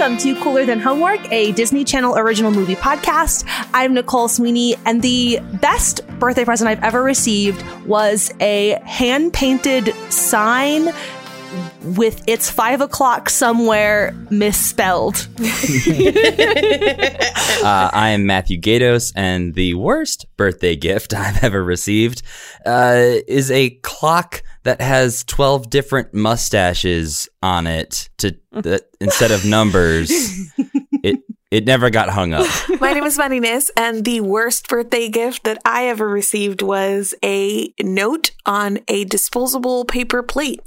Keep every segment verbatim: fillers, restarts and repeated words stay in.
welcome to Cooler Than Homework, a Disney Channel original movie podcast. I'm Nicole Sweeney, and the best birthday present I've ever received was a hand-painted sign with "It's five o'clock somewhere" misspelled. uh, I am Matthew Gatos, and the worst birthday gift I've ever received uh, is a clock that has twelve different mustaches on it to uh, instead of numbers. It it never got hung up. My name is Marines, and the worst birthday gift that I ever received was a note on a disposable paper plate.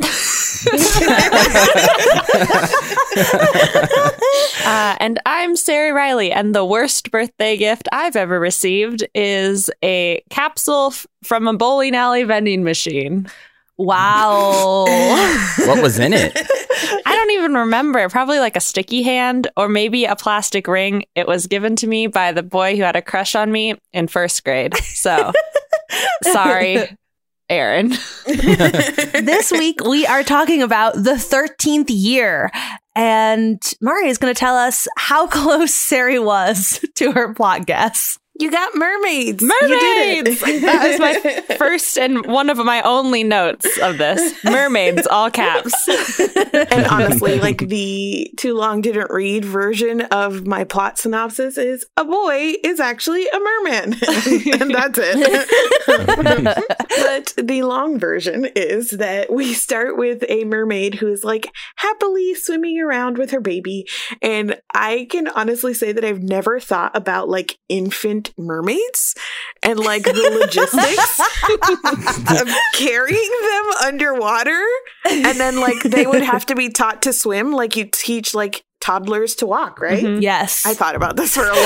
uh, and I'm Sarah Riley, and the worst birthday gift I've ever received is a capsule f- from a bowling alley vending machine. Wow. What was in it? I don't even remember. Probably like a sticky hand or maybe a plastic ring. It was given to me by the boy who had a crush on me in first grade. So, sorry, Aaron. This week, we are talking about the thirteenth year. And Mari is going to tell us how close Sari was to her plot guess. You got mermaids. Mermaids! That was my first and one of my only notes of this. Mermaids, all caps. And honestly, like the too long didn't read version of my plot synopsis is a boy is actually a merman. And that's it. But the long version is that we start with a mermaid who is like happily swimming around with her baby. And I can honestly say that I've never thought about like infant mermaids and like the logistics of carrying them underwater, and then like they would have to be taught to swim like you teach like toddlers to walk, right? Mm-hmm. Yes. I thought about this for a long time.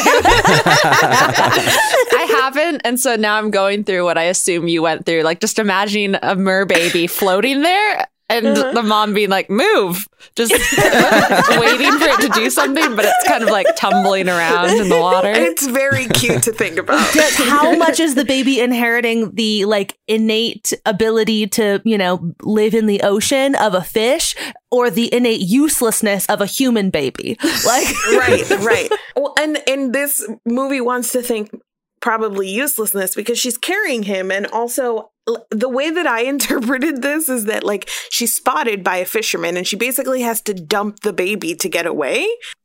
I haven't, and so now I'm going through what I assume you went through, like just imagine a mer baby floating there and uh-huh. the mom being like, move, just waiting for it to do something, but it's kind of like tumbling around in the water. It's very cute to think about. How much is the baby inheriting the like innate ability to, you know, live in the ocean of a fish, or the innate uselessness of a human baby? Like, right, right. Well, and and this movie wants to think probably uselessness because she's carrying him, and also the way that I interpreted this is that like she's spotted by a fisherman and she basically has to dump the baby to get away.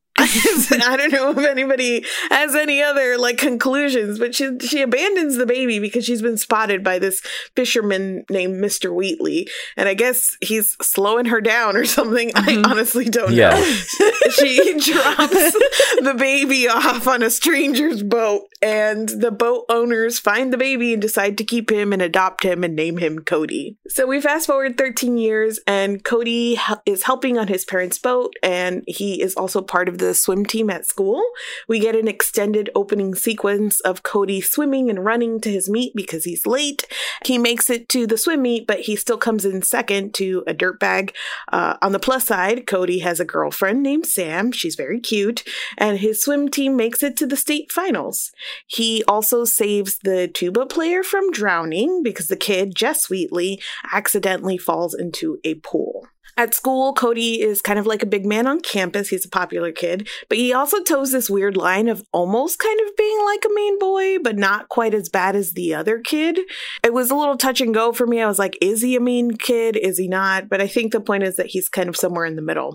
I don't know if anybody has any other like conclusions, but she she abandons the baby because she's been spotted by this fisherman named Mister Wheatley, and I guess he's slowing her down or something. Mm-hmm. I honestly don't yeah. know. She drops the baby off on a stranger's boat, and the boat owners find the baby and decide to keep him and adopt him and name him Cody. So we fast forward thirteen years, and Cody is helping on his parents' boat, and he is also part of the swim team at school. We get an extended opening sequence of Cody swimming and running to his meet because he's late. He makes it to the swim meet, but he still comes in second to a dirtbag. Uh, on the plus side, Cody has a girlfriend named Sam. She's very cute, and his swim team makes it to the state finals. He also saves the tuba player from drowning because the kid, Jess Wheatley, accidentally falls into a pool. At school, Cody is kind of like a big man on campus. He's a popular kid, but he also toes this weird line of almost kind of being like a mean boy, but not quite as bad as the other kid. It was a little touch and go for me. I was like, is he a mean kid? Is he not? But I think the point is that he's kind of somewhere in the middle.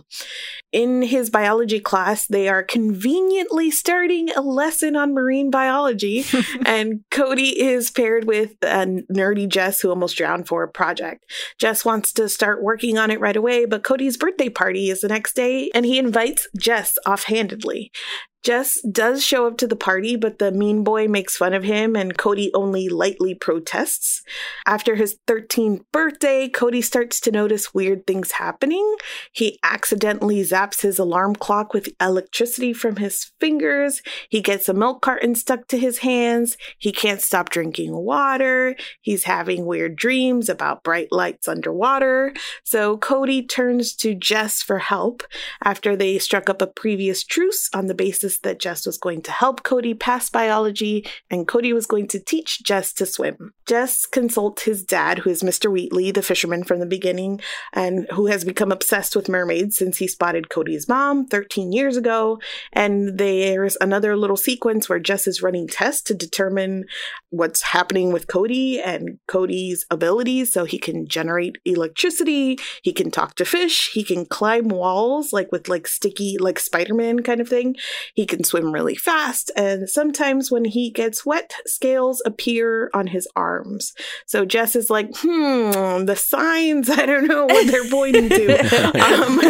In his biology class, they are conveniently starting a lesson on marine biology, and Cody is paired with a nerdy Jess who almost drowned for a project. Jess wants to start working on it right away, but Cody's birthday party is the next day, and he invites Jess offhandedly. Jess does show up to the party, but the mean boy makes fun of him, and Cody only lightly protests. After his thirteenth birthday, Cody starts to notice weird things happening. He accidentally zaps his alarm clock with electricity from his fingers. He gets a milk carton stuck to his hands. He can't stop drinking water. He's having weird dreams about bright lights underwater. So Cody turns to Jess for help after they struck up a previous truce on the basis promised that Jess was going to help Cody pass biology, and Cody was going to teach Jess to swim. Jess consults his dad, who is Mister Wheatley, the fisherman from the beginning, and who has become obsessed with mermaids since he spotted Cody's mom thirteen years ago. And there's another little sequence where Jess is running tests to determine what's happening with Cody and Cody's abilities, so he can generate electricity, he can talk to fish, he can climb walls like with like sticky like Spider-Man kind of thing, he can swim really fast, and sometimes when he gets wet, scales appear on his arms. So Jess is like, hmm, the signs, I don't know what they're pointing to.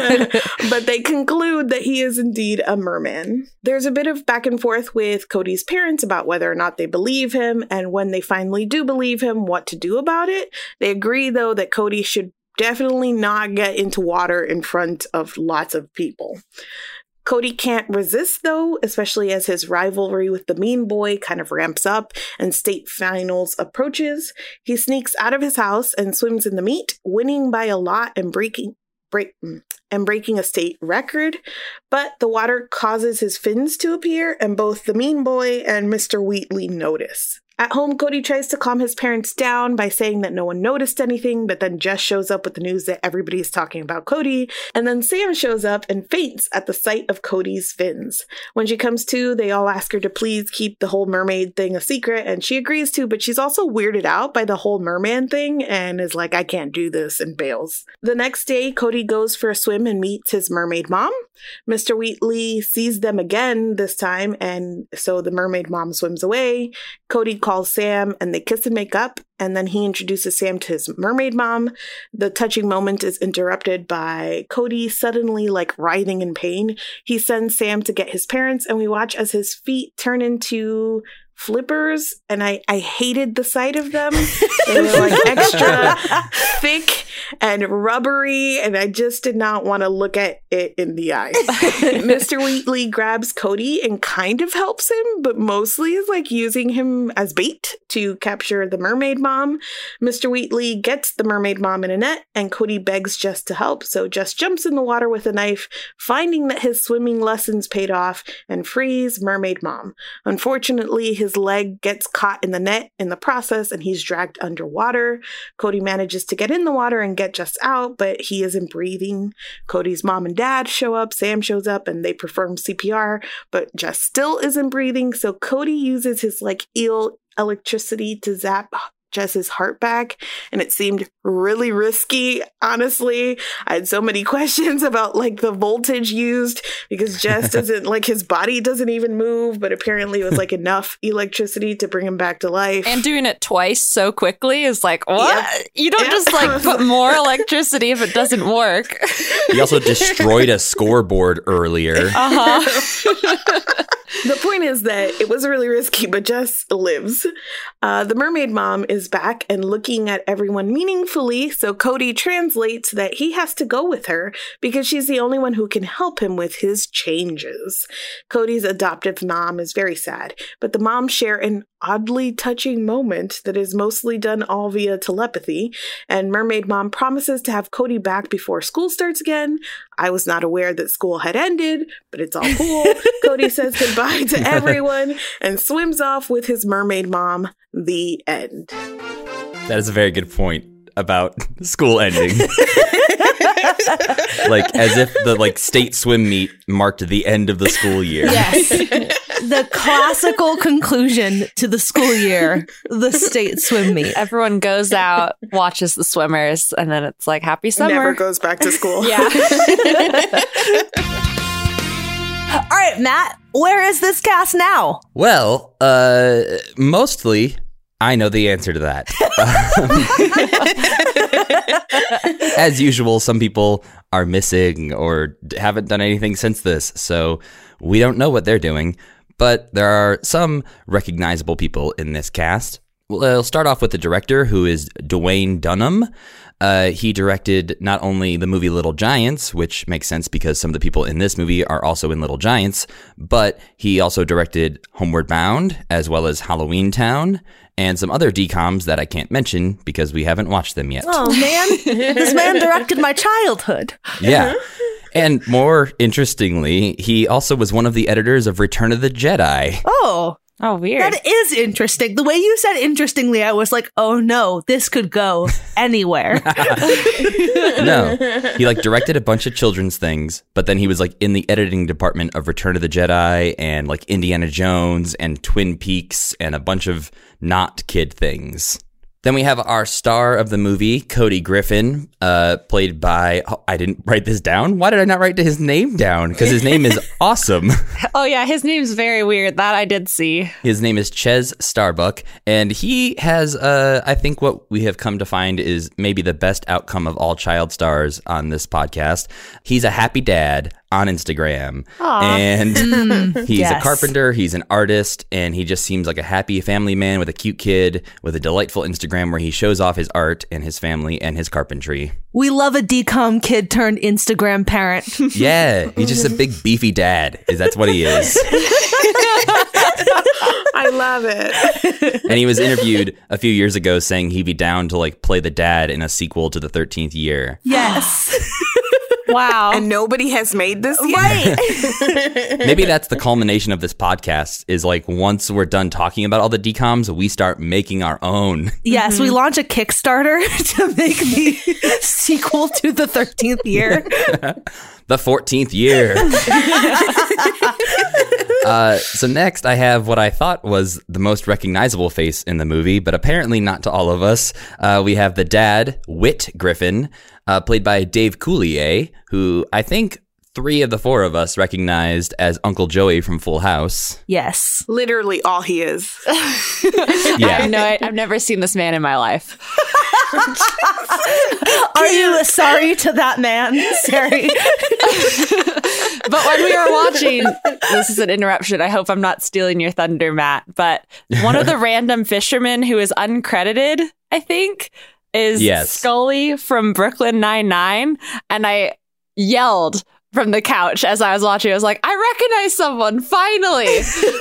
um, but they conclude that he is indeed a merman. There's a bit of back and forth with Cody's parents about whether or not they believe him, and when they finally do believe him, what to do about it. They agree, though, that Cody should definitely not get into water in front of lots of people. Cody can't resist, though, especially as his rivalry with the mean boy kind of ramps up and state finals approaches. He sneaks out of his house and swims in the meet, winning by a lot and breaking break and breaking a state record. But the water causes his fins to appear, and both the mean boy and Mister Wheatley notice. At home, Cody tries to calm his parents down by saying that no one noticed anything, but then Jess shows up with the news that everybody's talking about Cody, and then Sam shows up and faints at the sight of Cody's fins. When she comes to, they all ask her to please keep the whole mermaid thing a secret, and she agrees to, but she's also weirded out by the whole merman thing and is like, I can't do this, and bails. The next day, Cody goes for a swim and meets his mermaid mom. Mister Wheatley sees them again this time, and so the mermaid mom swims away. Cody calls Sam and they kiss and make up, and then he introduces Sam to his mermaid mom. The touching moment is interrupted by Cody suddenly like writhing in pain. He sends Sam to get his parents, and we watch as his feet turn into flippers, and I, I hated the sight of them. They were like extra thick and rubbery, and I just did not want to look at it in the eye. Mister Wheatley grabs Cody and kind of helps him, but mostly is like using him as bait to capture the mermaid mom. Mister Wheatley gets the mermaid mom in a net, and Cody begs Jess to help, so Jess jumps in the water with a knife, finding that his swimming lessons paid off, and frees mermaid mom. Unfortunately, his leg gets caught in the net in the process, and he's dragged underwater. Cody manages to get in the water and get Jess out, but he isn't breathing. Cody's mom and dad show up, Sam shows up, and they perform C P R, but Jess still isn't breathing, so Cody uses his like eel electricity to zap Jess's heart back, and it seemed really risky. Honestly, I had so many questions about like the voltage used, because Jess doesn't like his body doesn't even move, but apparently it was like enough electricity to bring him back to life. And doing it twice so quickly is like, what? Yep. You don't Yep. just like put more electricity if it doesn't work. He also destroyed a scoreboard earlier. Uh-huh. The point is that it was really risky, but Jess lives. Uh, the mermaid mom is back and looking at everyone meaningfully, so Cody translates that he has to go with her because she's the only one who can help him with his changes. Cody's adoptive mom is very sad, but the moms share an oddly touching moment that is mostly done all via telepathy, and mermaid mom promises to have Cody back before school starts again. I was not aware that school had ended, but it's all cool. Cody says goodbye to everyone and swims off with his mermaid mom. The end. That is a very good point about school ending. Like, as if the like state swim meet marked the end of the school year. Yes. The classical conclusion to the school year, the state swim meet. Everyone goes out, watches the swimmers, and then it's like, happy summer. Never goes back to school. Yeah. All right, Matt, where is this cast now? Well, uh, mostly I know the answer to that. As usual, some people are missing or haven't done anything since this, so we don't know what they're doing. But there are some recognizable people in this cast. We'll start off with the director, who is Dwayne Dunham. Uh, he directed not only the movie Little Giants, which makes sense because some of the people in this movie are also in Little Giants, but he also directed Homeward Bound, as well as Halloween Town, and some other D COMs that I can't mention because we haven't watched them yet. Oh, man. This man directed my childhood. Yeah. And more interestingly, he also was one of the editors of Return of the Jedi. Oh. Oh, weird. That is interesting. The way you said interestingly, I was like, oh no, this could go anywhere. No, he like directed a bunch of children's things, but then he was like in the editing department of Return of the Jedi and like Indiana Jones and Twin Peaks and a bunch of not kid things. Then we have our star of the movie, Cody Griffin, uh, played by, oh, I didn't write this down. Why did I not write his name down? Because his name is awesome. Oh, yeah, his name's very weird. That I did see. His name is Ches Starbuck, and he has, uh, I think what we have come to find is maybe the best outcome of all child stars on this podcast. He's a happy dad on Instagram. Aww. And he's Yes. a carpenter, he's an artist, and he just seems like a happy family man with a cute kid with a delightful Instagram where he shows off his art and his family and his carpentry. We love a decom kid turned Instagram parent. Yeah, he's just a big beefy dad. Is That's what he is. I love it. And he was interviewed a few years ago saying he'd be down to like play the dad in a sequel to the thirteenth Year. Yes. Wow. And nobody has made this yet. Right. Maybe that's the culmination of this podcast is like once we're done talking about all the decoms, we start making our own. Yes, we launch a Kickstarter to make the sequel to the thirteenth Year. The fourteenth Year. uh, so next I have what I thought was the most recognizable face in the movie, but apparently not to all of us. Uh, we have the dad, Whit Griffin, uh, played by Dave Coulier, who I think three of the four of us recognized as Uncle Joey from Full House. Yes. Literally all he is. Yeah. I know it. I've never seen this man in my life. Are you sorry to that man, Sari? But when we were watching, this is an interruption. I hope I'm not stealing your thunder, Matt. But one of the random fishermen who is uncredited, I think, is Yes. Scully from Brooklyn Nine-Nine. And I yelled from the couch as I was watching. I was like, I recognize someone, finally.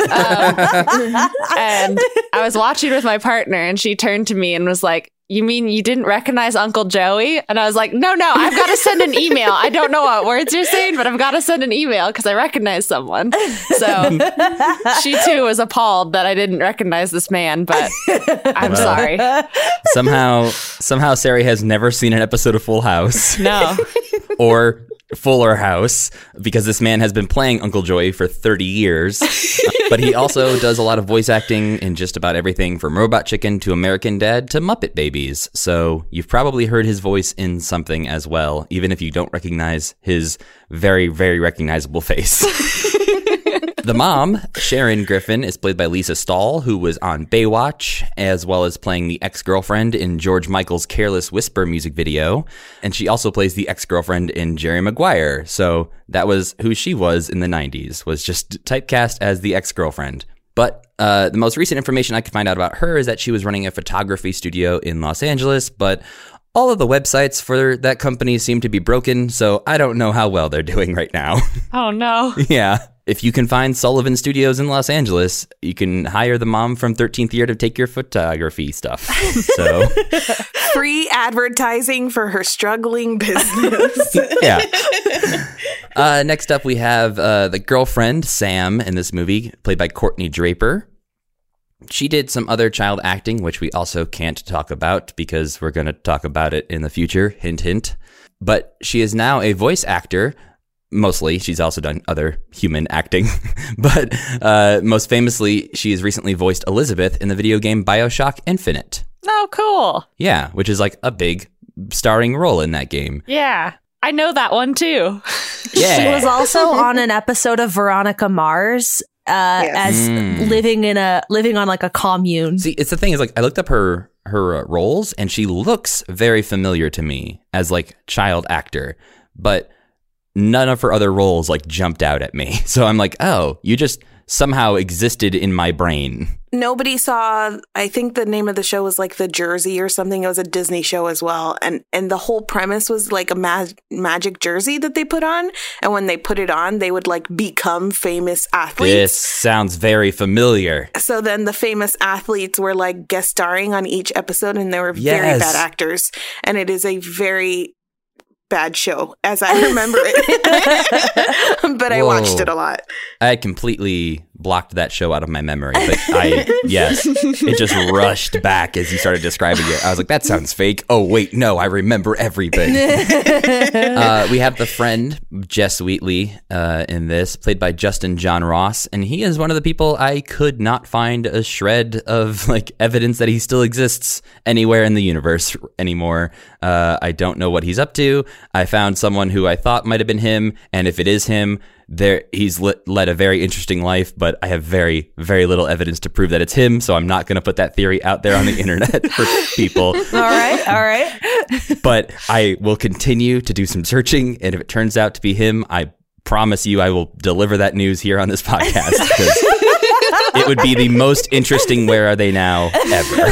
um, and I was watching with my partner, and she turned to me and was like, you mean you didn't recognize Uncle Joey? And I was like, no, no, I've got to send an email. I don't know what words you're saying, but I've got to send an email because I recognize someone. So she too was appalled that I didn't recognize this man, but I'm Well. sorry. Somehow, somehow Sari has never seen an episode of Full House. No. Or Fuller House, because this man has been playing Uncle Joey for thirty years. But he also does a lot of voice acting in just about everything from Robot Chicken to American Dad to Muppet Babies. So you've probably heard his voice in something as well, even if you don't recognize his very, very recognizable face. The mom, Sharon Griffin, is played by Lisa Stahl, who was on Baywatch, as well as playing the ex-girlfriend in George Michael's Careless Whisper music video. And she also plays the ex-girlfriend in Jerry Maguire. So that was who she was in the nineties, was just typecast as the ex-girlfriend. But uh, the most recent information I could find out about her is that she was running a photography studio in Los Angeles, but all of the websites for that company seem to be broken, so I don't know how well they're doing right now. Oh, no. Yeah. If you can find Sullivan Studios in Los Angeles, you can hire the mom from thirteenth Year to take your photography stuff. So, Free advertising for her struggling business. yeah. Uh, next up, we have uh, the girlfriend, Sam, in this movie, played by Courtney Draper. She did some other child acting, which we also can't talk about because we're going to talk about it in the future. Hint, hint. But she is now a voice actor. Mostly, she's also done other human acting, but uh, most famously, she has recently voiced Elizabeth in the video game BioShock Infinite. Oh, cool. Yeah, which is like a big starring role in that game. Yeah. I know that one, too. Yeah. She was also on an episode of Veronica Mars uh, Yes. as Mm. living in a living on like a commune. See, it's the thing is like I looked up her her uh, roles, and she looks very familiar to me as like child actor, but none of her other roles like jumped out at me. So I'm like, oh, you just somehow existed in my brain. Nobody saw, I think the name of the show was like The Jersey or something. It was a Disney show as well. And and the whole premise was like a mag- magic jersey that they put on. And when they put it on, they would like become famous athletes. This sounds very familiar. So then the famous athletes were like guest starring on each episode, and they were very Yes. bad actors. And it is a very bad show as I remember it. But I Whoa. watched it a lot. I had completely blocked that show out of my memory. But I, yes, it just rushed back as you started describing it. I was like, that sounds fake. Oh, wait, no, I remember everything. uh, we have the friend, Jess Wheatley, uh, in this, played by Justin John Ross. And he is one of the people I could not find a shred of like evidence that he still exists anywhere in the universe anymore. Uh, I don't know what he's up to. I found someone who I thought might have been him. And if it is him, there he's le- led a very interesting life, but I have very, very little evidence to prove that it's him. So I'm not going to put that theory out there on the internet for people. All right. All right. But I will continue to do some searching. And if it turns out to be him, I promise you I will deliver that news here on this podcast. Because it would be the most interesting Where Are They Now ever.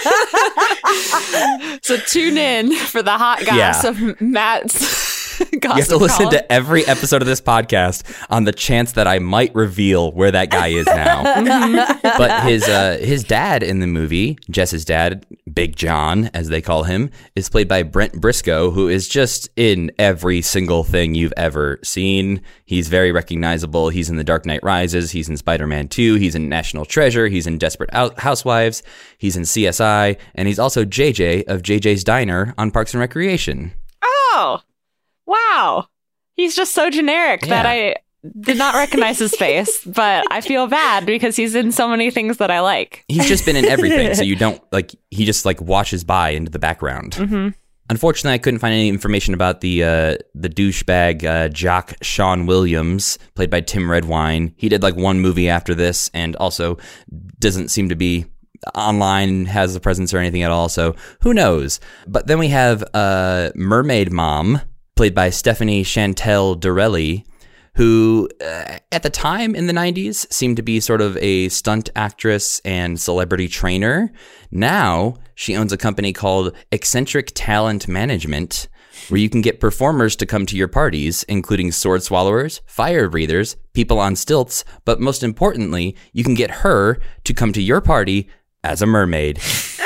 So tune in for the hot goss Yeah. of Matt's gossip You have to listen column. to every episode of this podcast on the chance that I might reveal where that guy is now. But his uh, his dad in the movie, Jess's dad, Big John, as they call him, is played by Brent Briscoe, who is just in every single thing you've ever seen. He's very recognizable. He's in The Dark Knight Rises. He's in Spider-Man two. He's in National Treasure. He's in Desperate Out- Housewives. He's in C S I. And he's also J J of J J's Diner on Parks and Recreation. Oh, wow. He's just so generic that Yeah. I did not recognize his face, but I feel bad because he's in so many things that I like. He's just been in everything, so you don't, like, he just, like, washes by into the background. Mm-hmm. Unfortunately, I couldn't find any information about the uh, the douchebag uh, jock Sean Williams, played by Tim Redwine. He did, like, one movie after this, and also doesn't seem to be online, has a presence or anything at all, so who knows? But then we have uh, Mermaid Mom, played by Stephanie Chantel Dorelli, who uh, at the time in the nineties seemed to be sort of a stunt actress and celebrity trainer. Now she owns a company called Eccentric Talent Management, where you can get performers to come to your parties, including sword swallowers, fire breathers, people on stilts, but most importantly, you can get her to come to your party as a mermaid.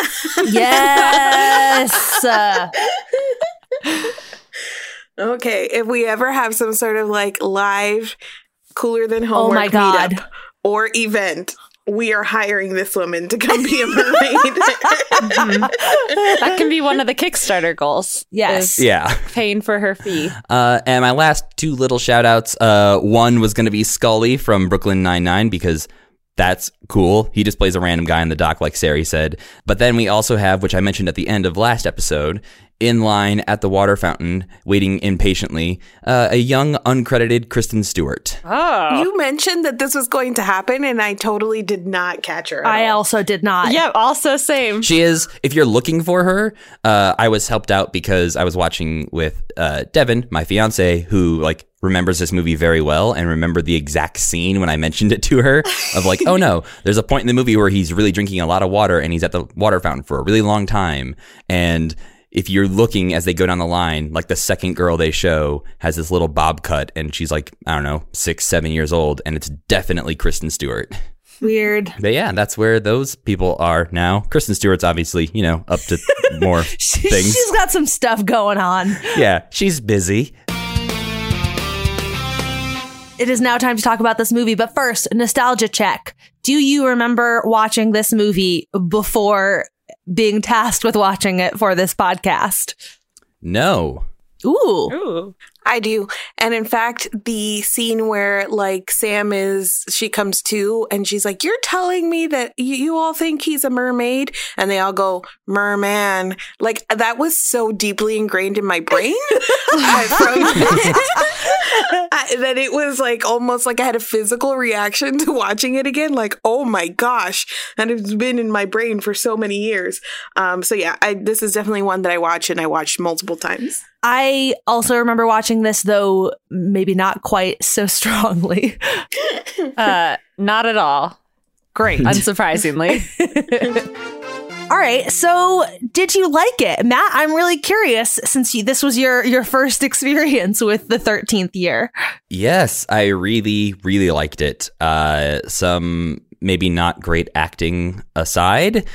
Yes. Uh, Okay, if we ever have some sort of like live cooler than homework Oh my God. meetup or event, we are hiring this woman to come be a mermaid. That can be one of the Kickstarter goals. Yes. is Yeah. Paying for her fee. Uh, and my last two little shout outs, uh, one was going to be Scully from Brooklyn Nine-Nine because that's cool. He just plays a random guy in the dock, like Sari said. But then we also have, which I mentioned at the end of last episode, in line at the water fountain, waiting impatiently, uh, a young, uncredited Kristen Stewart. Oh. You mentioned that this was going to happen, and I totally did not catch her. at I all. also did not. Yeah, also same. She is, if you're looking for her, uh, I was helped out because I was watching with uh, Devin, my fiance, who like remembers this movie very well and remembered the exact scene when I mentioned it to her of like, oh no, there's a point in the movie where he's really drinking a lot of water and he's at the water fountain for a really long time. And if you're looking as they go down the line, like the second girl they show has this little bob cut and she's like, I don't know, six, seven years old. And it's definitely Kristen Stewart. Weird. But yeah, that's where those people are now. Kristen Stewart's obviously, you know, up to more She- things. She's got some stuff going on. Yeah, she's busy. It is now time to talk about this movie, but first, nostalgia check. Do you remember watching this movie before being tasked with watching it for this podcast? No. Ooh. Ooh. I do. And in fact, the scene where like Sam is, she comes to and she's like, you're telling me that you, you all think he's a mermaid? And they all go, merman. Like that was so deeply ingrained in my brain I, from, I, that it was like almost like I had a physical reaction to watching it again. Like, oh my gosh. And it's been in my brain for so many years. Um, so yeah, I, this is definitely one that I watch and I watched multiple times. I also remember watching this, though maybe not quite so strongly. Uh, not at all. Great. Unsurprisingly. All right, so did you like it? Matt, I'm really curious since you, this was your, your first experience with the thirteenth year. Yes, I really, really liked it. Uh, some maybe not great acting aside,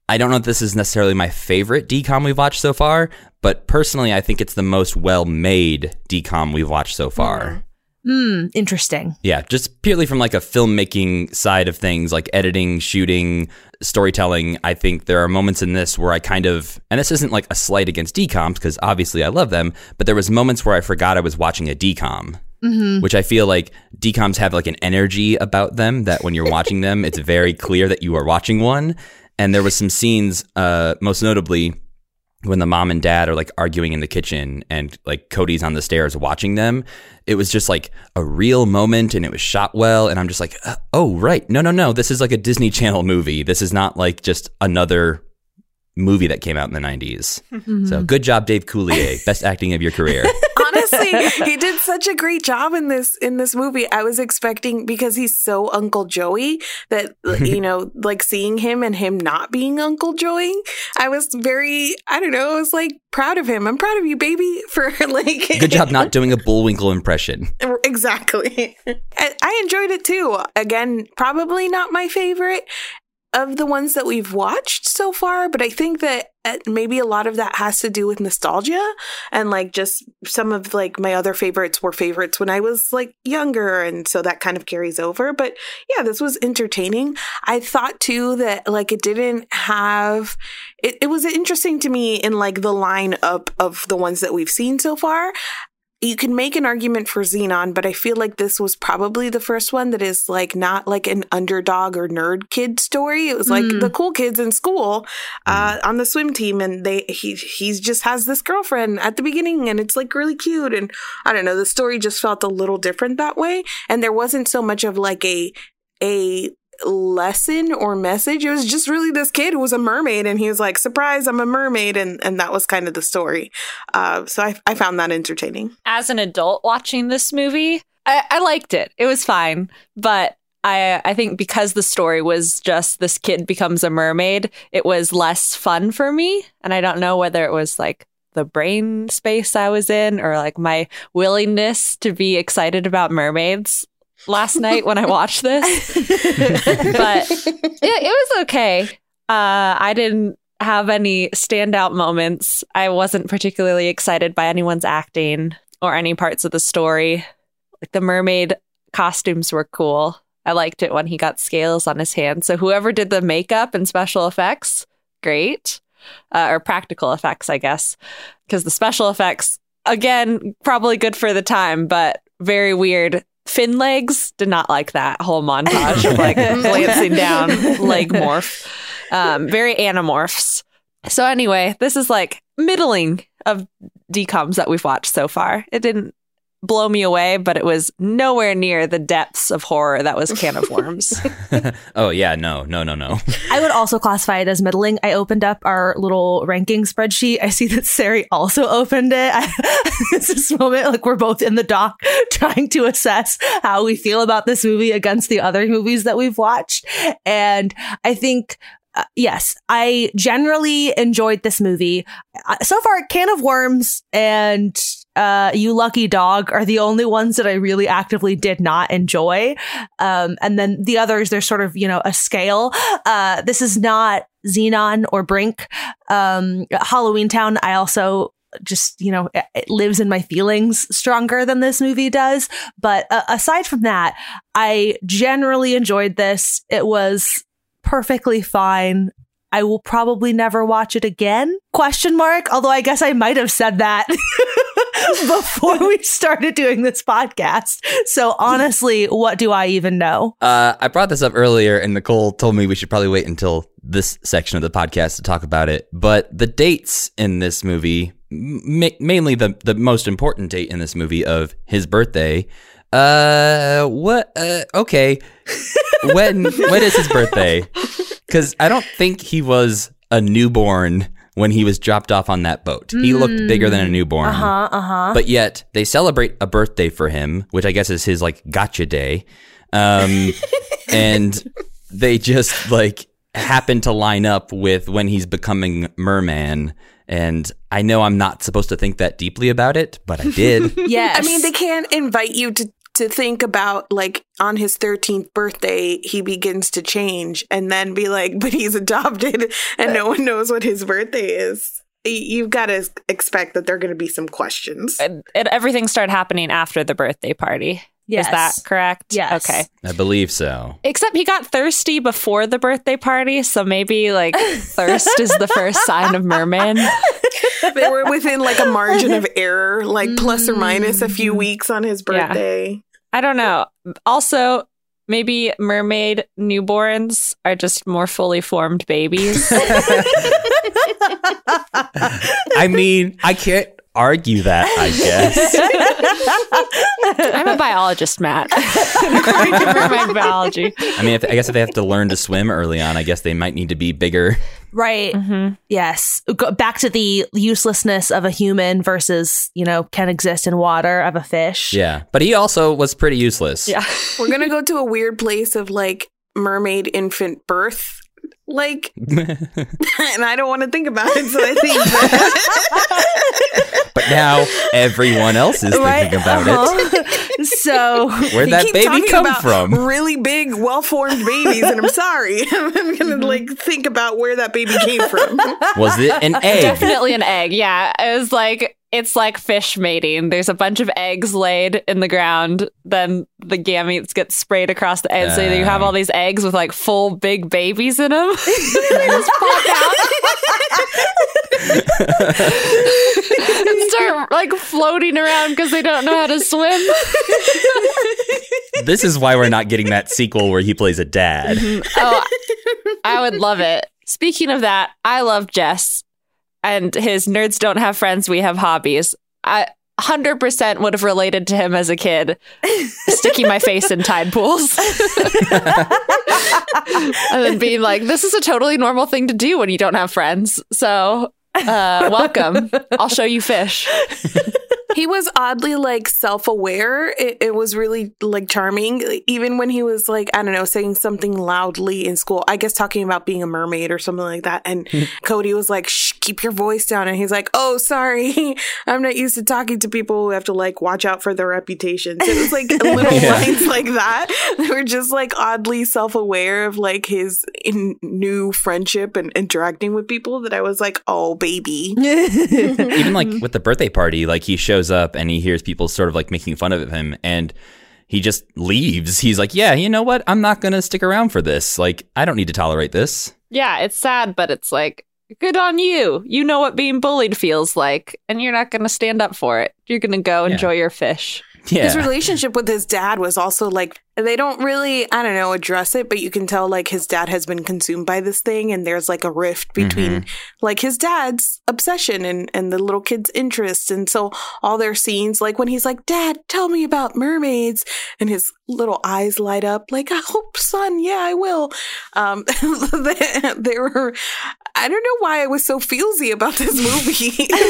I don't know if this is necessarily my favorite D COM we've watched so far, but personally, I think it's the most well-made D COM we've watched so far. Hmm, interesting. Yeah, just purely from like a filmmaking side of things, like editing, shooting, storytelling. I think there are moments in this where I kind of, and this isn't like a slight against D COMs, because obviously I love them, but there was moments where I forgot I was watching a D COM. Mm-hmm. Which I feel like D COMs have like an energy about them that when you're watching them, it's very clear that you are watching one. And there was some scenes, uh, most notably when the mom and dad are like arguing in the kitchen and like Cody's on the stairs watching them. It was just like a real moment and it was shot well. And I'm just like, oh, right. No, no, no. This is like a Disney Channel movie. This is not like just another movie that came out in the nineties. Mm-hmm. So good job, Dave Coulier. Best acting of your career. Honestly, he did such a great job in this in this movie. I was expecting, because he's so Uncle Joey, that, you know, like seeing him and him not being Uncle Joey, I was very, I don't know, I was like proud of him. I'm proud of you, baby, for like... Good job not doing a Bullwinkle impression. Exactly. I enjoyed it too. Again, probably not my favorite of the ones that we've watched so far, but I think that maybe a lot of that has to do with nostalgia, and like just some of like my other favorites were favorites when I was like younger, and so that kind of carries over. But yeah, this was entertaining. I thought too that like it didn't have it, it was interesting to me in like the lineup of the ones that we've seen so far. You can make an argument for Xenon, but I feel like this was probably the first one that is like not like an underdog or nerd kid story. It was like mm. the cool kids in school uh, on the swim team, and they he he's just has this girlfriend at the beginning, and it's like really cute. And I don't know, the story just felt a little different that way, and there wasn't so much of like a a lesson or message. It was just really this kid who was a mermaid, and he was like, surprise, I'm a mermaid, and and that was kind of the story. Uh, so I, I found that entertaining. As an adult watching this movie, I, I liked it. It was fine, but I I think because the story was just this kid becomes a mermaid, it was less fun for me, and I don't know whether it was like the brain space I was in or like my willingness to be excited about mermaids last night when I watched this. But it, it was okay. Uh, I didn't have any standout moments. I wasn't particularly excited by anyone's acting or any parts of the story. Like the mermaid costumes were cool. I liked it when he got scales on his hands. So whoever did the makeup and special effects, great. Uh, or practical effects, I guess. Because the special effects, again, probably good for the time, but very weird. Fin legs, did not like that whole montage of like glancing down leg morph. Um, very Animorphs. So anyway, this is like middling of D COMs that we've watched so far. It didn't blow me away, but it was nowhere near the depths of horror that was Can of Worms. Oh yeah, no, no, no, no. I would also classify it as middling. I opened up our little ranking spreadsheet. I see that Sari also opened it. I, it's this moment like we're both in the dock trying to assess how we feel about this movie against the other movies that we've watched. And I think Uh, yes, I generally enjoyed this movie. Uh, so far, Can of Worms and uh, You Lucky Dog are the only ones that I really actively did not enjoy. Um, and then the others, there's sort of, you know, a scale. Uh, this is not Xenon or Brink. Um, Halloween Town, I also just, you know, it, it lives in my feelings stronger than this movie does. But uh, aside from that, I generally enjoyed this. It was perfectly fine. I will probably never watch it again? Question mark. Although I guess I might have said that before we started doing this podcast. So honestly, what do I even know? Uh, I brought this up earlier, and Nicole told me we should probably wait until this section of the podcast to talk about it. But the dates in this movie, ma- mainly the the most important date in this movie of his birthday. Uh, what? Uh, okay. When when is his birthday? Because I don't think he was a newborn when he was dropped off on that boat. Mm. He looked bigger than a newborn. Uh-huh, uh-huh. But yet they celebrate a birthday for him, which I guess is his like gotcha day. Um, and they just like happen to line up with when he's becoming merman. And I know I'm not supposed to think that deeply about it, but I did. Yes. I mean, they can't invite you to to think about, like, on his thirteenth birthday, he begins to change and then be like, but he's adopted and no one knows what his birthday is. You've got to expect that there are going to be some questions. And, and everything started happening after the birthday party. Yes. Is that correct? Yes. Okay. I believe so. Except he got thirsty before the birthday party, so maybe like thirst is the first sign of merman. They were within like a margin of error, like mm. plus or minus a few weeks on his birthday. Yeah. I don't know. Also, maybe mermaid newborns are just more fully formed babies. I mean, I can't argue that, I guess. I'm a biologist, Matt. According to mermaid biology. I mean, if, I guess if they have to learn to swim early on, I guess they might need to be bigger. Right. Mm-hmm. Yes. Go back to the uselessness of a human versus, you know, can exist in water of a fish. Yeah. But he also was pretty useless. Yeah. We're going to go to a weird place of like mermaid infant birth. Like, and I don't want to think about it, so I think that. But now everyone else is right? thinking about uh-huh. it. So where'd that baby come from? Really big, well-formed babies, and I'm sorry, I'm gonna mm-hmm. like think about where that baby came from. Was it an egg? Definitely an egg. Yeah, it was like. It's like fish mating. There's a bunch of eggs laid in the ground. Then the gametes get sprayed across the egg. Uh, so you have all these eggs with like full big babies in them. They just pop out. And start like floating around because they don't know how to swim. This is why we're not getting that sequel where he plays a dad. Mm-hmm. Oh, I would love it. Speaking of that, I love Jess. And his nerds don't have friends, we have hobbies. I one hundred percent would have related to him as a kid, sticking my face in tide pools. And then being like, this is a totally normal thing to do when you don't have friends. So, uh, welcome. I'll show you fish. He was oddly like self-aware. It, it was really like charming. Even when he was like, I don't know, saying something loudly in school, I guess talking about being a mermaid or something like that. And Cody was like, shh, keep your voice down. And he's like, oh, sorry. I'm not used to talking to people who have to like watch out for their reputations. It was like little yeah. lines like that. They were just like oddly self-aware of like his in- new friendship and interacting with people that I was like, oh, baby. Even like with the birthday party, like he shows up and he hears people sort of like making fun of him and he just leaves. He's like, yeah, you know what? I'm not going to stick around for this. Like, I don't need to tolerate this. Yeah, it's sad, but it's like, good on you. You know what being bullied feels like, and you're not going to stand up for it. You're going to go yeah. enjoy your fish. Yeah. His relationship with his dad was also like, they don't really, I don't know, address it, but you can tell like his dad has been consumed by this thing and there's like a rift between mm-hmm. like his dad's obsession and, and the little kid's interest. And so all their scenes, like when he's like, Dad, tell me about mermaids, and his little eyes light up like, I hope, son, yeah, I will. Um, they, they were, I don't know why I was so feelsy about this movie.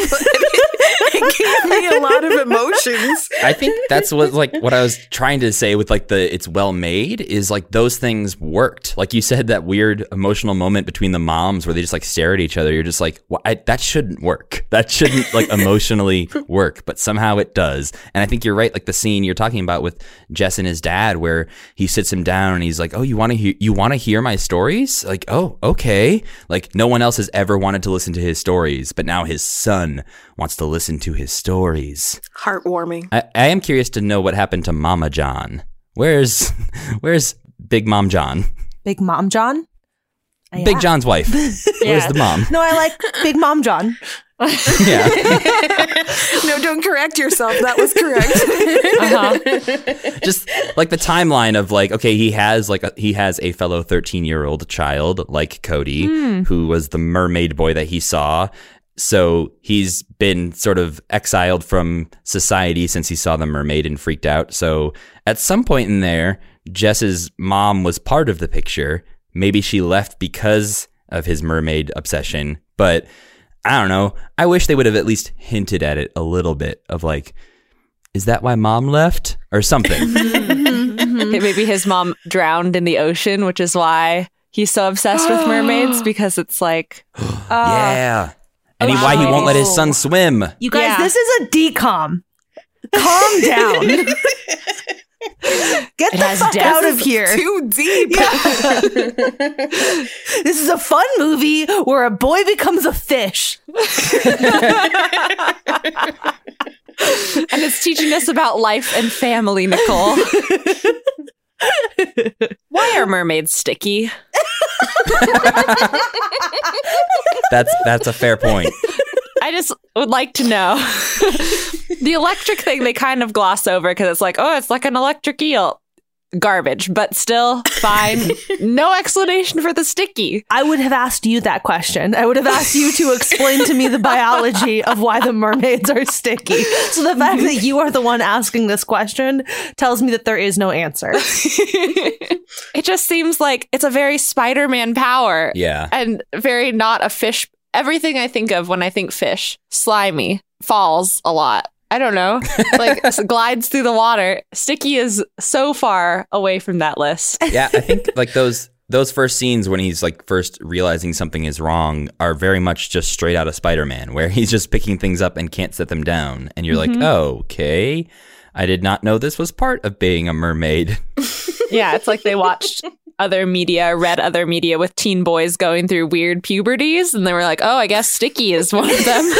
it, it gave me a lot of emotions. I think that's what like what I was trying to say with like the it's well made is like those things worked. Like you said, that weird emotional moment between the moms where they just like stare at each other. You're just like, well, I, that shouldn't work. That shouldn't like emotionally work, but somehow it does. And I think you're right. Like the scene you're talking about with Jess and his dad, where he sits him down and he's like, oh, you want to hear, you want to hear my stories? Like, oh, okay. Like no one else has ever wanted to listen to his stories, but now his son wants to listen to his stories. Heartwarming. I, I am curious to know what happened to Mama John. Where's Where's Big Mom John? Big Mom John? Yeah. Big John's wife. Yeah. Where's the mom? No, I like Big Mom John. Yeah. No, don't correct yourself. That was correct. Uh-huh. Just like the timeline of like, okay, he has like a, he has a fellow thirteen-year-old child like Cody, mm. who was the mermaid boy that he saw. So he's been sort of exiled from society since he saw the mermaid and freaked out. So at some point in there, Jess's mom was part of the picture. Maybe she left because of his mermaid obsession, but I don't know. I wish they would have at least hinted at it a little bit of like, is that why mom left or something? Maybe his mom drowned in the ocean, which is why he's so obsessed with mermaids, because it's like, uh, yeah. And he, why he won't let his son swim. You guys, yeah. this is a decom. Calm down. It has fuck depth. out of here. Too deep. This is a fun movie where a boy becomes a fish. And it's teaching us about life and family, Nicole. Why are mermaids sticky? That's that's a fair point. I just would like to know. The electric thing they kind of gloss over because it's like, oh, it's like an electric eel. Garbage, but still fine. No explanation for the sticky. I would have asked you that question. I would have asked you to explain to me the biology of why the mermaids are sticky. So the fact that you are the one asking this question tells me that there is no answer. It just seems like it's a very Spider-Man power. Yeah. And very not a fish. Everything I think of when I think fish, slimy, falls a lot. I don't know, like glides through the water. Sticky is so far away from that list. Yeah, I think like those those first scenes when he's like first realizing something is wrong are very much just straight out of Spider-Man, where he's just picking things up and can't set them down. And you're mm-hmm. like, oh, okay, I did not know this was part of being a mermaid. Yeah, it's like they watched other media, read other media with teen boys going through weird puberties, and they were like, oh, I guess Sticky is one of them.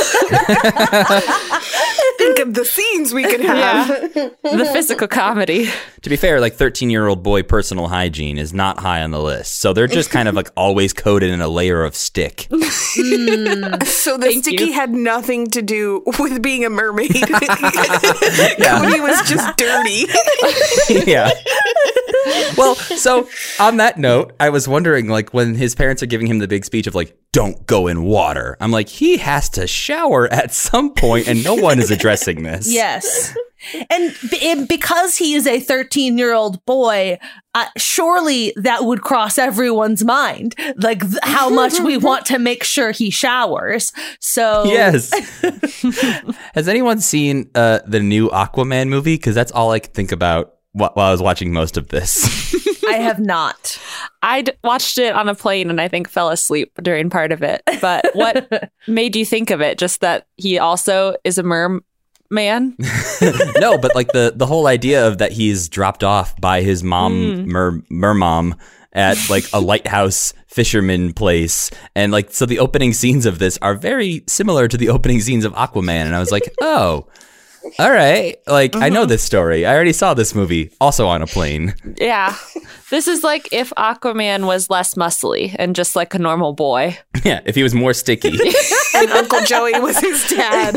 Think of the scenes we could have. Yeah. The physical comedy. To be fair, like thirteen-year-old boy personal hygiene is not high on the list. So they're just kind of like always coated in a layer of stick. Mm. So the Thank sticky you. had nothing to do with being a mermaid. Yeah. Cody was just dirty. Yeah. Well, so on that note, I was wondering, like, when his parents are giving him the big speech of, like, don't go in water, I'm like, he has to shower at some point, and no one is addressing this. Yes. And b- because he is a thirteen-year-old boy, uh, surely that would cross everyone's mind, like th- how much we want to make sure he showers. So yes. Has anyone seen uh, the new Aquaman movie? Because that's all I could think about while I was watching most of this. I have not. I watched it on a plane and I think fell asleep during part of it. But what made you think of it? Just that he also is a merman? No, but like the, the whole idea of that he's dropped off by his mom, mm. mer, mermom, at like a lighthouse fisherman place. And like, so the opening scenes of this are very similar to the opening scenes of Aquaman. And I was like, oh, all right. Like, mm-hmm. I know this story. I already saw this movie, also on a plane. Yeah. This is like if Aquaman was less muscly and just like a normal boy. Yeah, if he was more sticky. And Uncle Joey was his dad.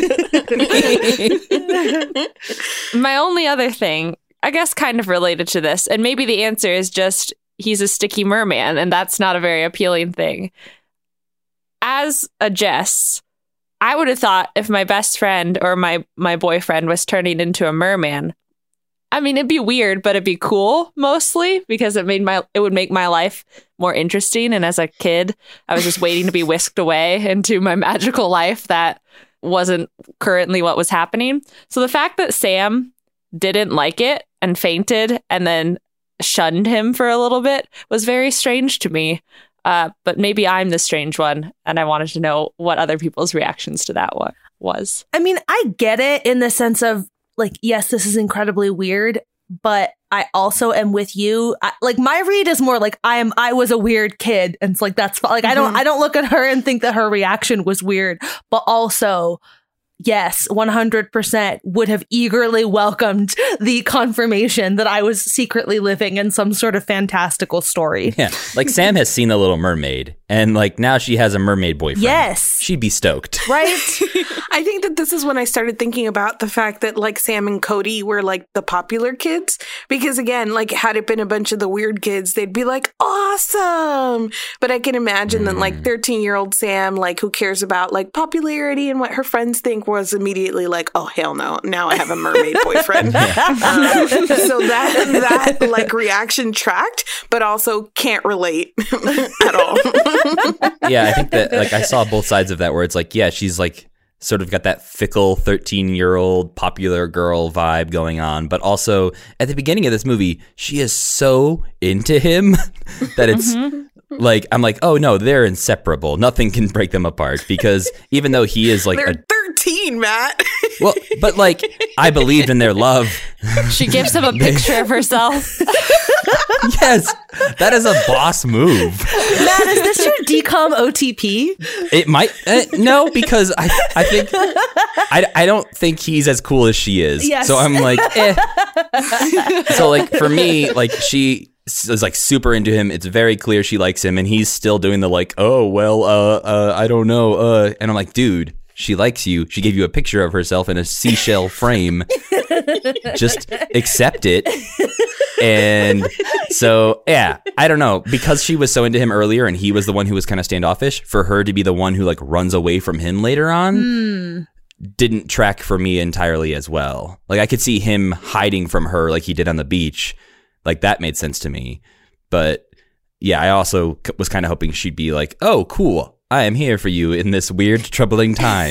My only other thing, I guess kind of related to this, and maybe the answer is just he's a sticky merman, and that's not a very appealing thing. As a Jess, I would have thought if my best friend or my, my boyfriend was turning into a merman, I mean, it'd be weird, but it'd be cool mostly because it made my it would make my life more interesting. And as a kid, I was just waiting to be whisked away into my magical life that wasn't currently what was happening. So the fact that Sam didn't like it and fainted and then shunned him for a little bit was very strange to me. Uh, but maybe I'm the strange one, and I wanted to know what other people's reactions to that one was. I mean, I get it in the sense of, like, yes, this is incredibly weird, but I also am with you. I, like, my read is more like I am. I was a weird kid, and it's like that's like mm-hmm. I don't. I don't look at her and think that her reaction was weird, but also. Yes, one hundred percent would have eagerly welcomed the confirmation that I was secretly living in some sort of fantastical story. Yeah, like Sam has seen The Little Mermaid, and like now she has a mermaid boyfriend. Yes. She'd be stoked. Right? I think that this is when I started thinking about the fact that like Sam and Cody were like the popular kids. Because again, like had it been a bunch of the weird kids, they'd be like, awesome. But I can imagine mm. that like thirteen-year-old Sam, like who cares about like popularity and what her friends think, was immediately like, oh hell no, now I have a mermaid boyfriend. um, so that that like reaction tracked, but also can't relate at all. Yeah, I think that like I saw both sides of that where it's like, yeah, she's like sort of got that fickle thirteen-year-old popular girl vibe going on, but also at the beginning of this movie, she is so into him that it's mm-hmm. like, I'm like, oh no, they're inseparable. Nothing can break them apart because even though he is like they're a thirteen. mean, Matt? Well, but like, I believed in their love. She gives him a picture of herself. Yes, that is a boss move. Matt, is this your D COM O T P? It might uh, no, because I I think I, I don't think he's as cool as she is. Yes. So I'm like, eh. So like for me, like she is like super into him. It's very clear she likes him, and he's still doing the like, oh well, uh, uh, I don't know, uh, and I'm like, dude, she likes you. She gave you a picture of herself in a seashell frame. Just accept it. And so, yeah, I don't know. Because she was so into him earlier and he was the one who was kind of standoffish, for her to be the one who like runs away from him later on mm. didn't track for me entirely as well. Like I could see him hiding from her like he did on the beach. Like that made sense to me. But yeah, I also was kind of hoping she'd be like, oh, cool. I am here for you in this weird, troubling time.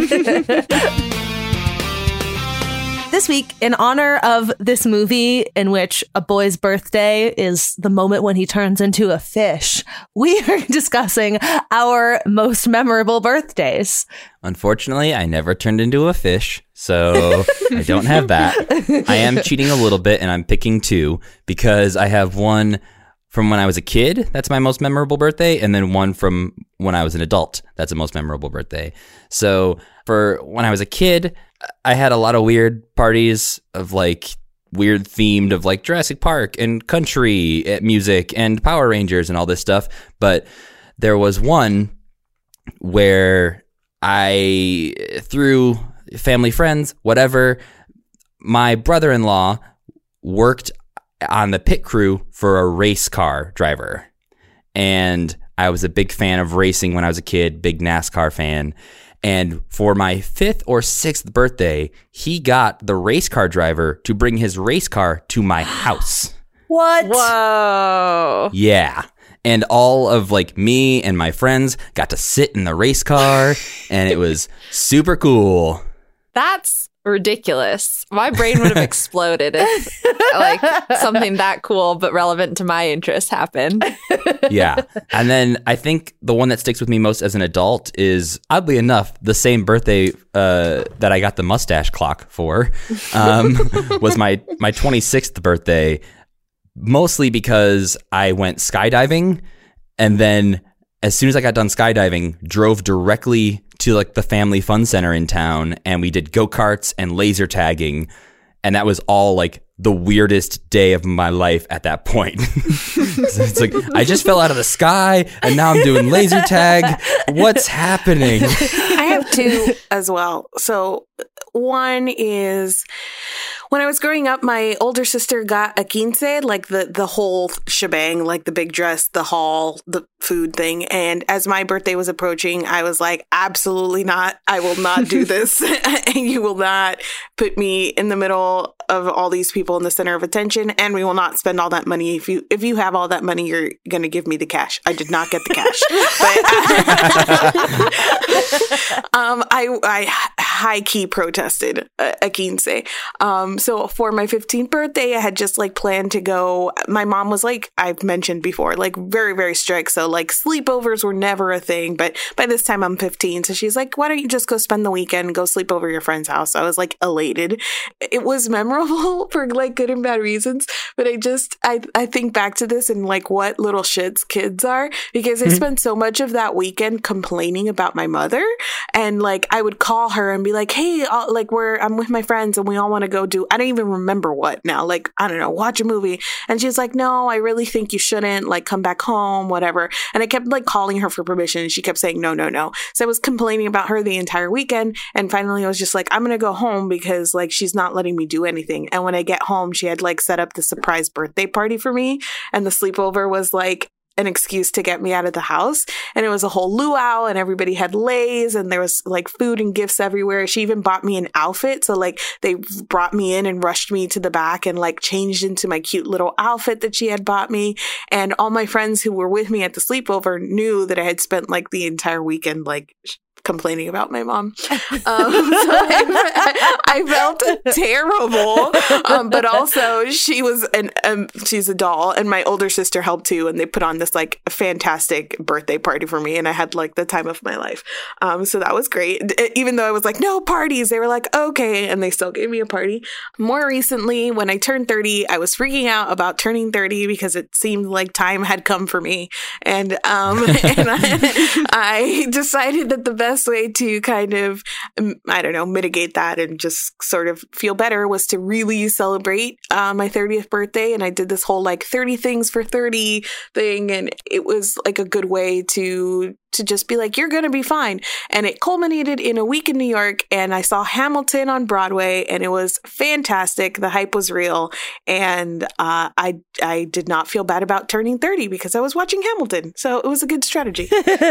This week, in honor of this movie in which a boy's birthday is the moment when he turns into a fish, we are discussing our most memorable birthdays. Unfortunately, I never turned into a fish, so I don't have that. I am cheating a little bit, and I'm picking two because I have one from when I was a kid, that's my most memorable birthday, and then one from when I was an adult, that's the most memorable birthday. So for when I was a kid, I had a lot of weird parties of like weird themed of like Jurassic Park and country music and Power Rangers and all this stuff. But there was one where I, through family friends, whatever, my brother-in-law worked on the pit crew for a race car driver. And I was a big fan of racing when I was a kid, big NASCAR fan. And for my fifth or sixth birthday, he got the race car driver to bring his race car to my house. What? Whoa. Yeah. And all of like me and my friends got to sit in the race car, and it was super cool. That's ridiculous. My brain would have exploded if like something that cool but relevant to my interests happened. Yeah. And then I think the one that sticks with me most as an adult is, oddly enough, the same birthday uh, that I got the mustache clock for um, was my, my twenty-sixth birthday, mostly because I went skydiving, and then as soon as I got done skydiving, drove directly to like the family fun center in town, and we did go-karts and laser tagging, and that was all like the weirdest day of my life at that point. So it's like I just fell out of the sky and now I'm doing laser tag. What's happening? I have two as well. So one is when I was growing up, my older sister got a quince, like the, the whole shebang, like the big dress, the hall, the food thing. And as my birthday was approaching, I was like, absolutely not. I will not do this. And you will not put me in the middle of all these people in the center of attention. And we will not spend all that money. If you if you have all that money, you're going to give me the cash. I did not get the cash. But um, I, I high key protested a, a quince. Um, so for my fifteenth birthday, I had just like planned to go. My mom was like, I've mentioned before, like very, very strict. So like sleepovers were never a thing. But by this time I'm fifteen. So she's like, why don't you just go spend the weekend and go sleep over your friend's house? I was like elated. It was memorable for like good and bad reasons. But I just, I, I think back to this and like what little shits kids are, because I spent so much of that weekend complaining about my mother. And like I would call her and be like, hey, I'll, like we're, I'm with my friends and we all want to go do, I don't even remember what now, like, I don't know, watch a movie. And she's like, no, I really think you shouldn't, like come back home, whatever. And I kept like calling her for permission and she kept saying, no, no, no. So I was complaining about her the entire weekend. And finally I was just like, I'm going to go home because like she's not letting me do anything. And when I get home, she had like set up the surprise birthday party for me. And the sleepover was like an excuse to get me out of the house. And it was a whole luau and everybody had leis and there was like food and gifts everywhere. She even bought me an outfit. So like they brought me in and rushed me to the back and like changed into my cute little outfit that she had bought me. And all my friends who were with me at the sleepover knew that I had spent like the entire weekend like complaining about my mom. Um, so I, I felt terrible, um, but also she was an um, she's a doll, and my older sister helped too, and they put on this like fantastic birthday party for me, and I had like the time of my life. Um, so that was great. Even though I was like, no parties, they were like, okay, and they still gave me a party. More recently, when I turned thirty, I was freaking out about turning thirty because it seemed like time had come for me, and um, and I, I decided that the best way to kind of, I don't know, mitigate that and just sort of feel better was to really celebrate uh, my thirtieth birthday. And I did this whole like thirty things for thirty thing. And it was like a good way to to just be like, you're going to be fine. And it culminated in a week in New York, and I saw Hamilton on Broadway, and it was fantastic. The hype was real. And uh, I, I did not feel bad about turning thirty because I was watching Hamilton. So it was a good strategy.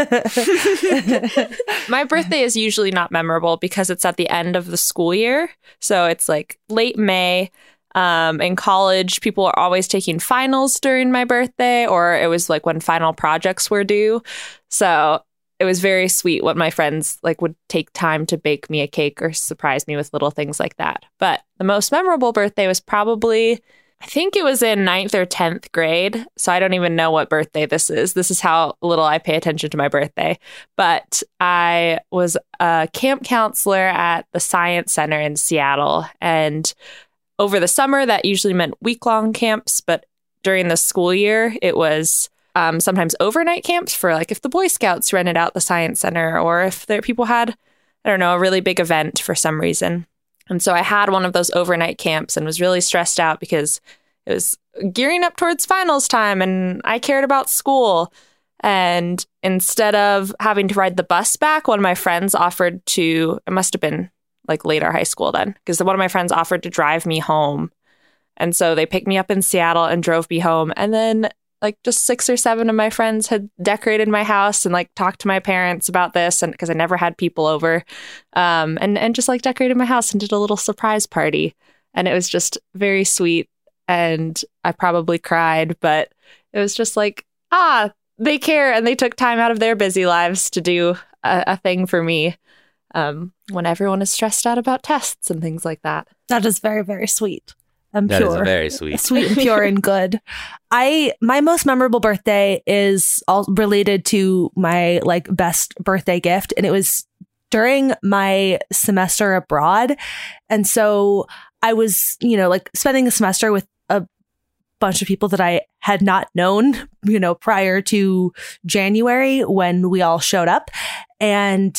My birthday is usually not memorable because it's at the end of the school year. So it's like late May. Um, in college, people are always taking finals during my birthday, or it was like when final projects were due. So it was very sweet when my friends like would take time to bake me a cake or surprise me with little things like that. But the most memorable birthday was probably, I think it was in ninth or tenth grade. So I don't even know what birthday this is. This is how little I pay attention to my birthday. But I was a camp counselor at the Science Center in Seattle, and over the summer, that usually meant week-long camps, but during the school year, it was um, sometimes overnight camps for like if the Boy Scouts rented out the Science Center, or if there people had, I don't know, a really big event for some reason. And so I had one of those overnight camps and was really stressed out because it was gearing up towards finals time and I cared about school. And instead of having to ride the bus back, one of my friends offered to, it must have been like later high school then, because one of my friends offered to drive me home. And so they picked me up in Seattle and drove me home. And then like just six or seven of my friends had decorated my house and like talked to my parents about this, and because I never had people over, um, and, and just like decorated my house and did a little surprise party. And it was just very sweet. And I probably cried, but it was just like, ah, they care and they took time out of their busy lives to do a, a thing for me. Um, when everyone is stressed out about tests and things like that. That is very, very sweet and That pure. is very sweet. Sweet and pure and good. I my most memorable birthday is all related to my like best birthday gift, and it was during my semester abroad. And so I was, you know, like spending a semester with a bunch of people that I had not known, you know, prior to January when we all showed up. And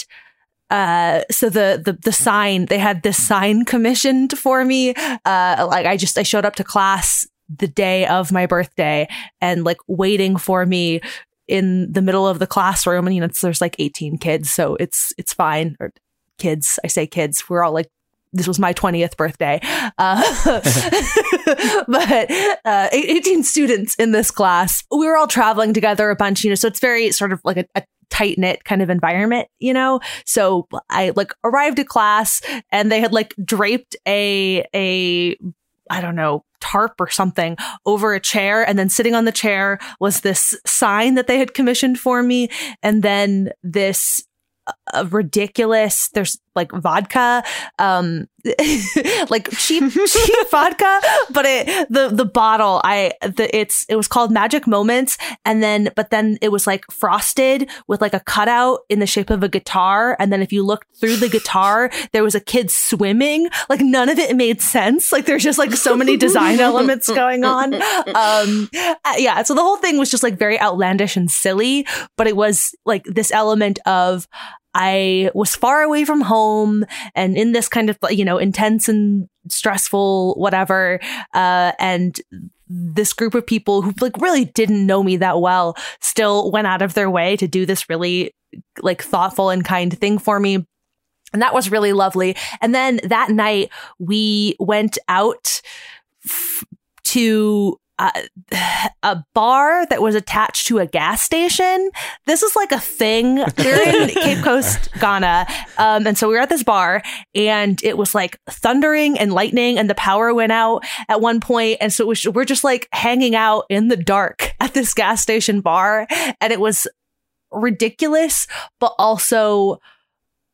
Uh, so the, the, the sign, they had this sign commissioned for me. Uh, like I just, I showed up to class the day of my birthday and like waiting for me in the middle of the classroom. And, you know, it's, there's like eighteen kids, so it's, it's fine. Or kids, I say kids, we're all like, this was my twentieth birthday. Uh, but, uh, eighteen students in this class, we were all traveling together a bunch, you know, so it's very sort of like a, a tight knit kind of environment, you know? So I like arrived at class and they had like draped a, a, I don't know, tarp or something over a chair. And then sitting on the chair was this sign that they had commissioned for me. And then this uh, ridiculous, there's like vodka, um, like cheap, cheap vodka, but it, the, the bottle, I, the, it's, it was called Magic Moments. And then, but then it was like frosted with like a cutout in the shape of a guitar. And then if you looked through the guitar, there was a kid swimming. Like none of it made sense. Like there's just like so many design elements going on. Um, yeah. So the whole thing was just like very outlandish and silly, but it was like this element of, I was far away from home and in this kind of, you know, intense and stressful, whatever. Uh, and this group of people who like really didn't know me that well still went out of their way to do this really like thoughtful and kind thing for me. And that was really lovely. And then that night we went out f- to Uh, a bar that was attached to a gas station. This is like a thing. We're in Cape Coast, Ghana. Um, and so we were at this bar and it was like thundering and lightning and the power went out at one point. And so it was, we're just like hanging out in the dark at this gas station bar. And it was ridiculous, but also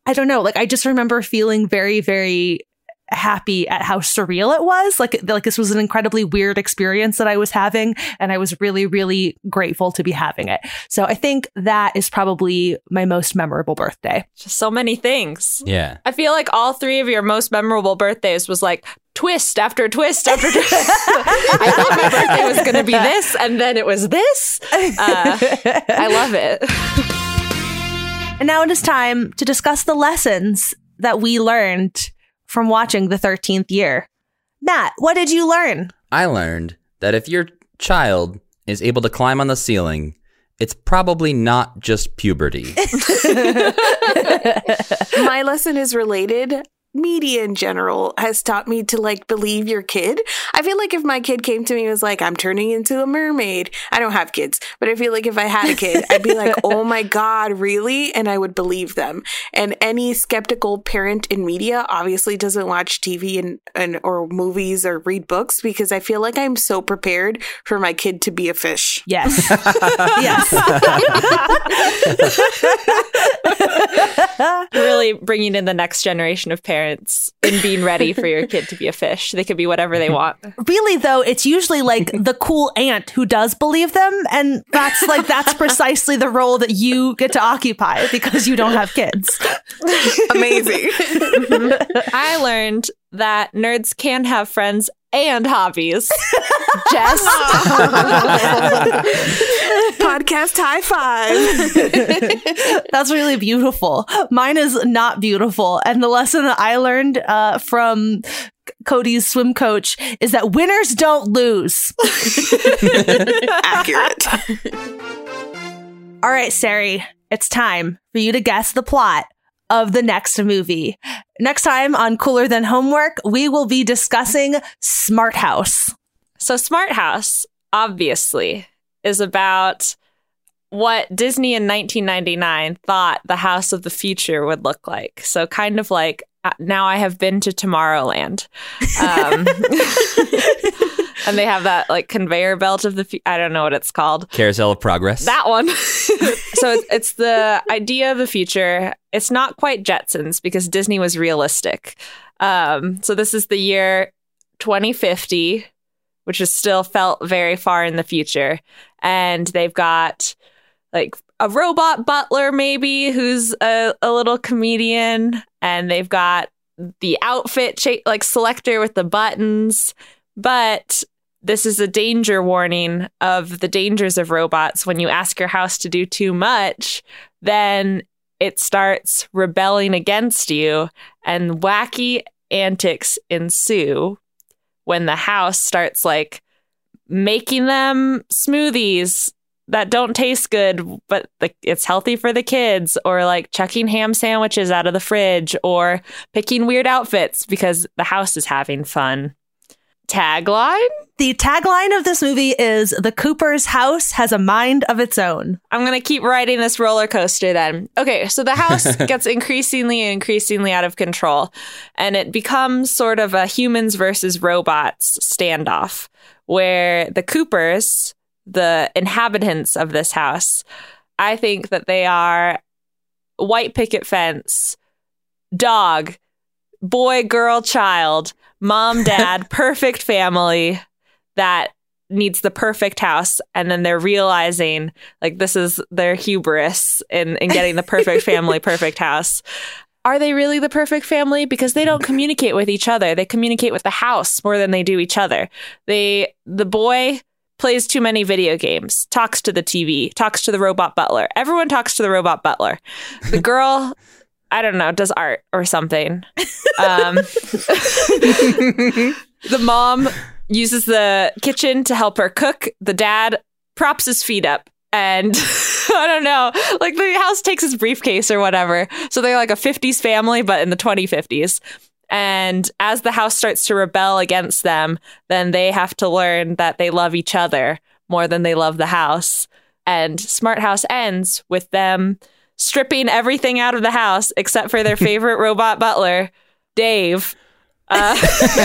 I don't know, like I just remember feeling very, very happy at how surreal it was. Like, like this was an incredibly weird experience that I was having, and I was really, really grateful to be having it. So I think that is probably my most memorable birthday. Just so many things. Yeah. I feel like all three of your most memorable birthdays was like twist after twist after twist. I thought my birthday was going to be this, and then it was this. Uh, I love it. And now it is time to discuss the lessons that we learned from watching The thirteenth Year. Matt, what did you learn? I learned that if your child is able to climb on the ceiling, it's probably not just puberty. My lesson is related. Media in general has taught me to like believe your kid. I feel like if my kid came to me and was like, I'm turning into a mermaid. I don't have kids, but I feel like if I had a kid, I'd be like, oh my God, really? And I would believe them. And any skeptical parent in media obviously doesn't watch T V and, and or movies or read books, because I feel like I'm so prepared for my kid to be a fish. Yes. Yes. Really bringing in the next generation of parents in being ready for your kid to be a fish. They could be whatever they want. Really, though, it's usually like the cool aunt who does believe them. And that's like, that's precisely the role that you get to occupy because you don't have kids. Amazing. I learned that nerds can have friends and hobbies. Jess. Podcast high five. That's really beautiful. Mine is not beautiful. And the lesson that I learned uh, from Cody's swim coach is that winners don't lose. Accurate. All right, Sari, it's time for you to guess the plot of the next movie. Next time on Cooler Than Homework, we will be discussing Smart House. So Smart House, obviously, is about what Disney in nineteen ninety-nine thought the house of the future would look like. So kind of like, uh, now I have been to Tomorrowland. Um, and they have that like conveyor belt of the, fu- I don't know what it's called. Carousel of Progress. That one. So it's, it's the idea of the future. It's not quite Jetsons because Disney was realistic. Um, so this is the year twenty fifty, which is still felt very far in the future. And they've got like a robot butler, maybe, who's a, a little comedian. And they've got the outfit cha- like selector with the buttons. But this is a danger warning of the dangers of robots. When you ask your house to do too much, then it starts rebelling against you, and wacky antics ensue when the house starts like making them smoothies that don't taste good, but the, it's healthy for the kids, or like chucking ham sandwiches out of the fridge, or picking weird outfits because the house is having fun. Tagline? The tagline of this movie is "The Cooper's house has a mind of its own." I'm going to keep riding this roller coaster then. Okay, so the house gets increasingly and increasingly out of control, and it becomes sort of a humans versus robots standoff, where the Coopers, the inhabitants of this house, I think that they are white picket fence, dog, boy, girl, child, mom, dad, perfect family that needs the perfect house. And then they're realizing like this is their hubris in, in getting the perfect family, perfect house. Are they really the perfect family? Because they don't communicate with each other. They communicate with the house more than they do each other. They, the boy plays too many video games, talks to the T V, talks to the robot butler. Everyone talks to the robot butler. The girl, I don't know, does art or something. Um, the mom uses the kitchen to help her cook. The dad props his feet up. And I don't know, like the house takes his briefcase or whatever. So they're like a fifties family, but in the twenty fifties. And as the house starts to rebel against them, then they have to learn that they love each other more than they love the house. And Smart House ends with them stripping everything out of the house except for their favorite robot butler, Dave. Uh,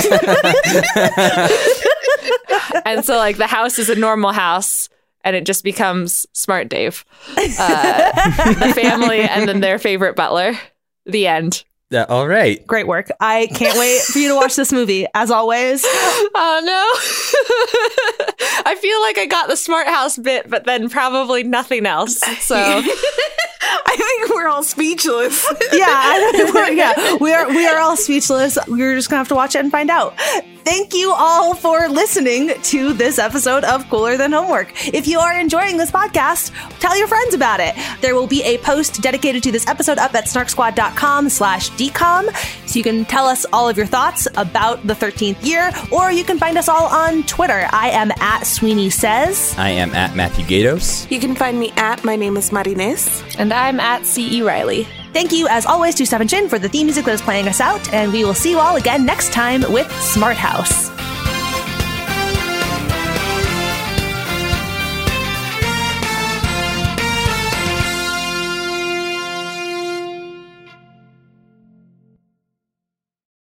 and so like the house is a normal house and it just becomes Smart Dave, uh, the family, and then their favorite butler. The end. Uh, all right. Great work. I can't wait for you to watch this movie, as always. Oh, no. I feel like I got the Smart House bit, but then probably nothing else. So I think we're all speechless. Yeah, I think we're, yeah, we are. We are all speechless. We're just gonna have to watch it and find out. Thank you all for listening to this episode of Cooler Than Homework. If you are enjoying this podcast, tell your friends about it. There will be a post dedicated to this episode up at snarksquad.com slash decom. So you can tell us all of your thoughts about the thirteenth year, or you can find us all on Twitter. I am at Sweeney Says. I am at Matthew Gatos. You can find me at My Name is Marines. And I'm at C E Riley. Thank you, as always, to Seven Chin for the theme music that is playing us out, and we will see you all again next time with Smart House.